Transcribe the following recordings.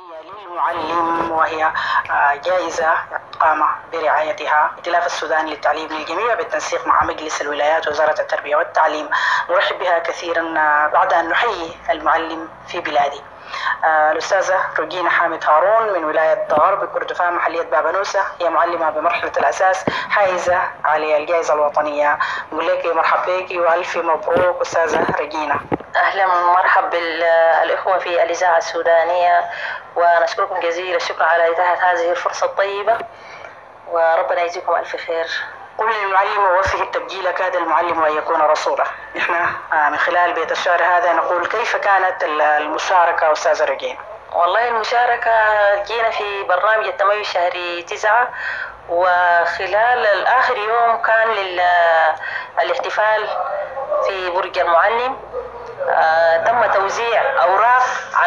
الوطنية للمعلم، وهي جائزة قام برعايتها الائتلاف السوداني للتعليم للجميع بالتنسيق مع مجلس الولايات ووزارة التربية والتعليم. نرحب بها كثيرا بعد أن نحيي المعلم في بلادي. الأستاذة روجينا حامد هارون من ولاية غرب كردفان محلية بابا-نوسة، هي معلمة بمرحلة الأساس حائزة على الجائزة الوطنية. نقول لك مرحبا بك وألف مبروك أستاذة روجينا. أهلا ومرحبا بالإخوة في الإذاعة السودانية، ونشكركم جزيل الشكر على إتاحة هذه الفرصة الطيبة، وربنا يجزيكم ألف خير. قل للمعلم ووفه التبجيل كاد المعلم أن يكون رسولا. نحن من خلال بيت الشعر هذا نقول كيف كانت المشاركة أستاذة روجينا؟ والله المشاركة جينا في برنامج التمويل الشهري 9، وخلال آخر يوم كان الاحتفال في برج المعلم. تم توزيع أوراق عن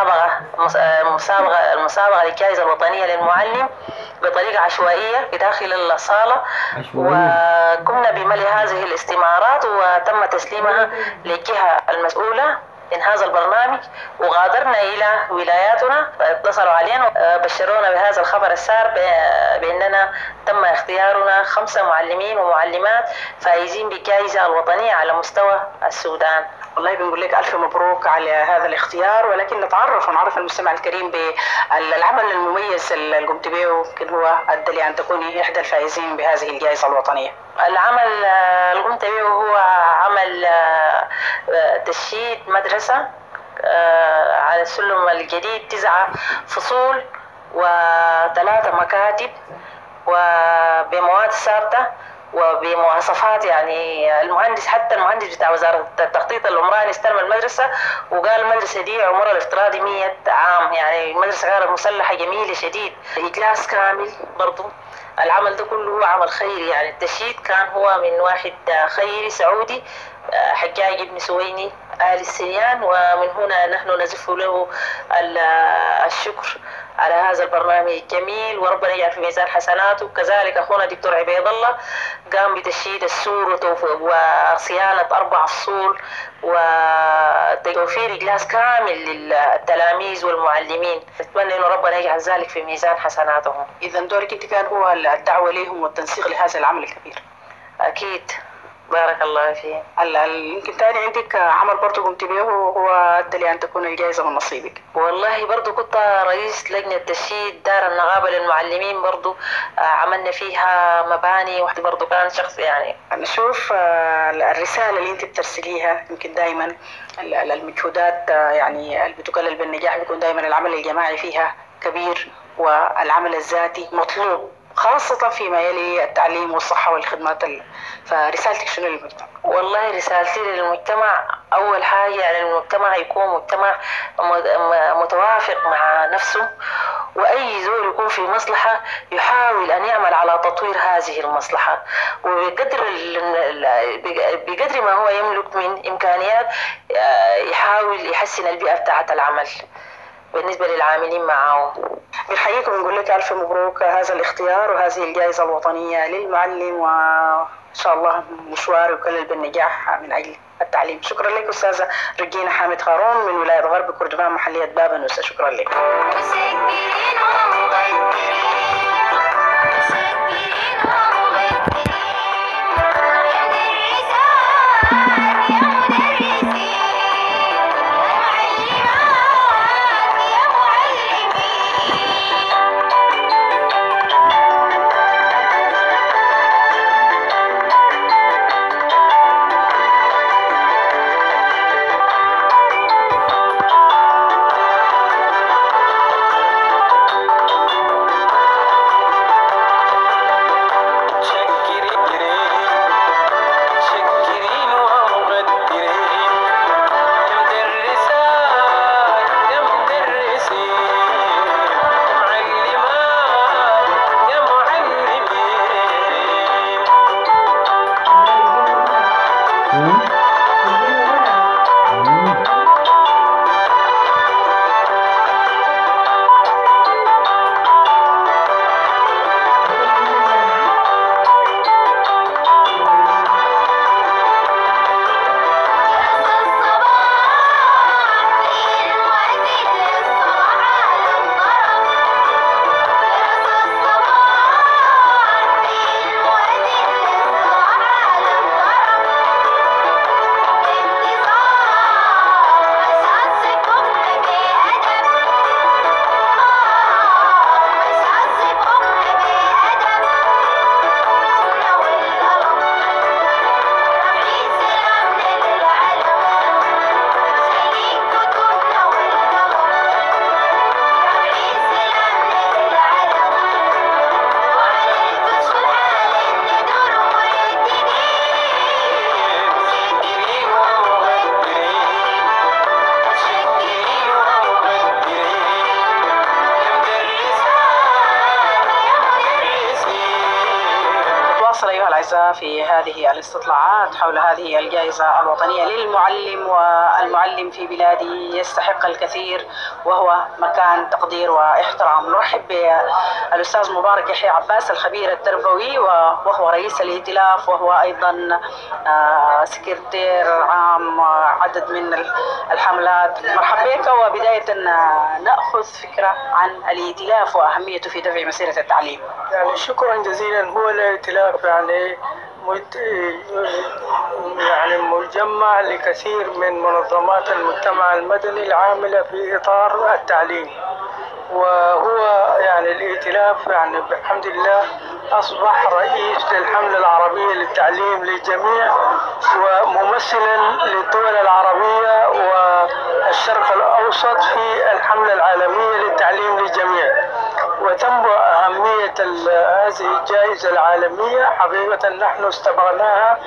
المسابقة للجائزة الوطنية للمعلم بطريقة عشوائية في داخل الصالة، وقمنا بملء هذه الاستمارات وتم تسليمها للجهة المسؤولة من هذا البرنامج، وغادرنا إلى ولاياتنا فاتصلوا علينا بشرونا بهذا الخبر السار بأننا تم اختيارنا 5 معلمين ومعلمات فائزين بالجائزة الوطنية على مستوى السودان. والله بنقول لك ألف مبروك على هذا الاختيار، ولكن نعرف المستمع الكريم بالعمل المميز اللي قمت به، يمكن هو أدى لأن تكوني إحدى الفائزين بهذه الجائزة الوطنية. العمل اللي قمت به هو عمل تشييد مدرسة على السلم الجديد 9 فصول و3 مكاتب وبمواد ثابتة وبمواصفات. يعني حتى المهندس بتاع وزارة التخطيط العمراني استلم المدرسة وقال المدرسة دي عمرها الافتراضي 100 عام. يعني المدرسة كانت مسلحة جميلة شديد، إجلاس كامل. برضو العمل ده كله هو عمل خيري، يعني التشييد كان هو من واحد خيري سعودي حجاج بن سويني آل السريان، ومن هنا نحن نزف له الشكر على هذا البرنامج الجميل، وربنا يجعل في ميزان حسناته. كذلك أخونا الدكتور عبيد الله قام بتشييد السور وصيانة 4 فصول وتوفير إجلاس كامل للتلاميذ والمعلمين. نتمنى إنه ربنا يجعل ذلك في ميزان حسناتهم. إذا دورك أنت كان هو الدعوة لهم والتنسيق لهذا العمل الكبير. أكيد، بارك الله فيه. يمكن تاني عندك عمل برضه قمت به وهو أدى لأن تكون الجائزة من نصيبك. والله برضه كنت رئيس لجنة تشييد دار النغابة للمعلمين، برضه عملنا فيها مباني، واحد برضه كان شخص. يعني نشوف الرسالة اللي أنت بترسليها، يمكن دائما المجهودات يعني اللي بتكلل بالنجاح بيكون دائما العمل الجماعي فيها كبير، والعمل الذاتي مطلوب خاصة فيما يلي التعليم والصحة والخدمات. فرسالتك شنو للمجتمع؟ والله رسالتي للمجتمع أول حاجة يعني المجتمع يكون مجتمع متوافق مع نفسه، وأي زول يكون في مصلحة يحاول أن يعمل على تطوير هذه المصلحة، وبقدر ما هو يملك من إمكانيات يحاول يحسن البيئة بتاعة العمل بالنسبة للعاملين معه. بنحييكم ونقول لك ألف مبروك هذا الاختيار وهذه الجائزة الوطنية للمعلم، وإن شاء الله مشوار يكلل بالنجاح من أجل التعليم. شكرا لك أستاذة روجينا حامد هارون من ولاية غرب كردفان محلية بابا-نوسة. شكرا لك. الجائزة في هذه الاستطلاعات حول هذه الجائزة الوطنية للمعلم. والمعلم في بلادي يستحق الكثير وهو مكان تقدير واحترام. نرحب بالأستاذ مبارك يحيى عباس الخبير التربوي وهو رئيس الائتلاف وهو أيضا سكرتير عام عدد من الحملات. مرحبا بك. وبداية نأخذ فكرة عن الائتلاف وأهميته في دفع مسيرة التعليم. يعني شكرا جزيلا. هو الائتلاف يعني مجمع لكثير من منظمات المجتمع المدني العاملة في إطار التعليم، وهو يعني الائتلاف يعني بحمد الله أصبح رئيس للحملة العربية للتعليم للجميع وممثلا للدول العربية والشرق الأوسط في الحملة العالمية للتعليم للجميع. وتنبع أهمية هذه الجائزة العالمية. حقيقة نحن استبغناها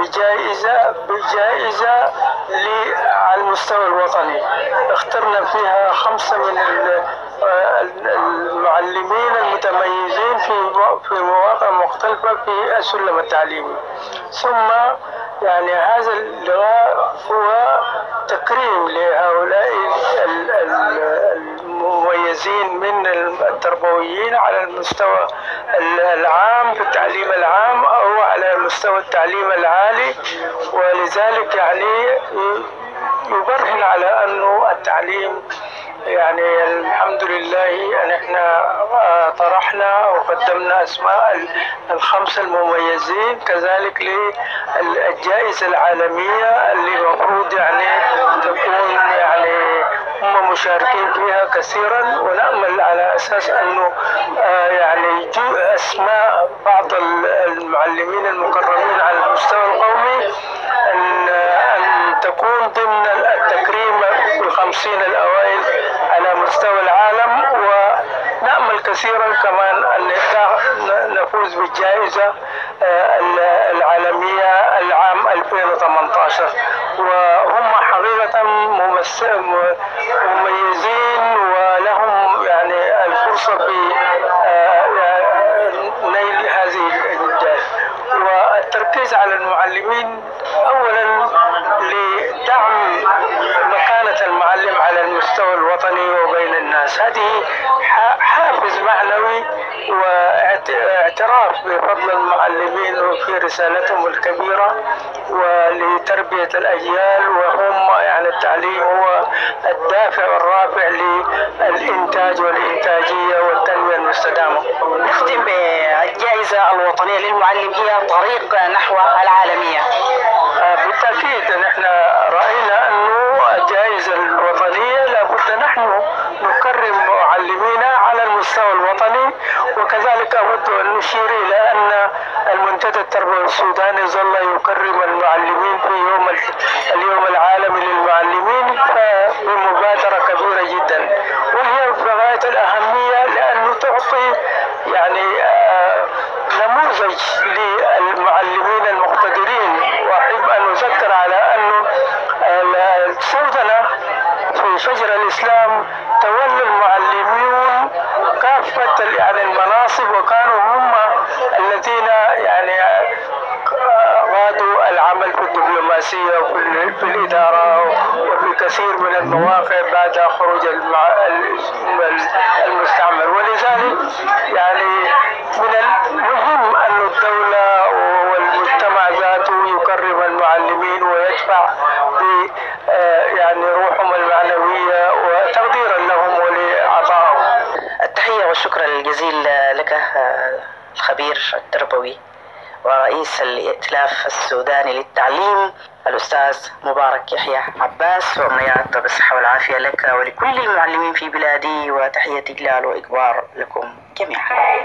بجائزة على المستوى الوطني. اخترنا فيها 5 من المعلمين المتميزين في مواقع مختلفة في السلم التعليمي. ثم يعني هذا اللقاء هو تكريم لهؤلاء المميزين من التربويين على المستوى العام في التعليم العام أو على مستوى التعليم العالي. ولذلك يعني يبرهن على أنه التعليم يعني الحمد لله أن احنا طرحنا وقدمنا أسماء 5 المميزين كذلك للجائزة العالمية اللي المفروض يعني تكون يعني هم مشاركين فيها كثيرا. ونأمل على أساس أنه يعني يجوا أسماء بعض المعلمين المكرمين على المستوى القومي أن تكون ضمن التكريم ب50 الأوائل على مستوى العالم. ونأمل كثيرا كمان أن نفوز بالجائزة العالمية العام 2018. وهم حقيقة مميزين ولهم يعني الفرصة في نيل هذه الجائزة. والتركيز على المعلمين أولا لدعم مكانة المعلم على المستوى الوطني وبين الناس. هذه حافز معنوي واعتراف بفضل المعلمين وفي رسالتهم الكبيرة ولتربية الأجيال. وهم يعني التعليم هو الدافع والرافع للإنتاج والإنتاجية والتنمية المستدامة. نختم بالجائزة الوطنية للمعلم هي طريق نحو العالمية. بالتأكيد نحن رأينا أنه الجائزة الوطنية لابد نحن نكرم معلمينا على المستوى الوطني. وكذلك أود أن نشير إلى أن المنتدى التربوي السوداني ظل يكرم المعلمين في اليوم العالمي للمعلمين بمبادرة كبيرة جدا، وهي في غاية الأهمية لأنه تعطي يعني نموذج للمعلمين المقتدرين. وأحب أن أذكر على أنه السودنة في فجر الإسلام تولى المعلمون كافة يعني المناصب، وكانوا هم الذين يعني قادوا العمل في الدبلوماسية وفي الإدارة وفي كثير من المواقع بعد خروج المستعمر. ولذلك يعني من المهم أن الدولة والمجتمع ذاته يكرم المعلمين ويدفع يعني روحهم المعنوية وتقديرا لهم ولعطائهم. التحية والشكر الجزيل لك الخبير التربوي ورئيس الائتلاف السوداني للتعليم الأستاذ مبارك يحيى عباس. وأمنيات بالصحة والعافية لك ولكل المعلمين في بلادي، وتحية إجلال وإكبار لكم جميعا.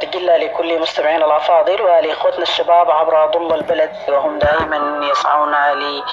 تقلها لكل مستمعينا الأفاضل ولإخوتنا الشباب عبر ضل البلد، وهم دائما يسعون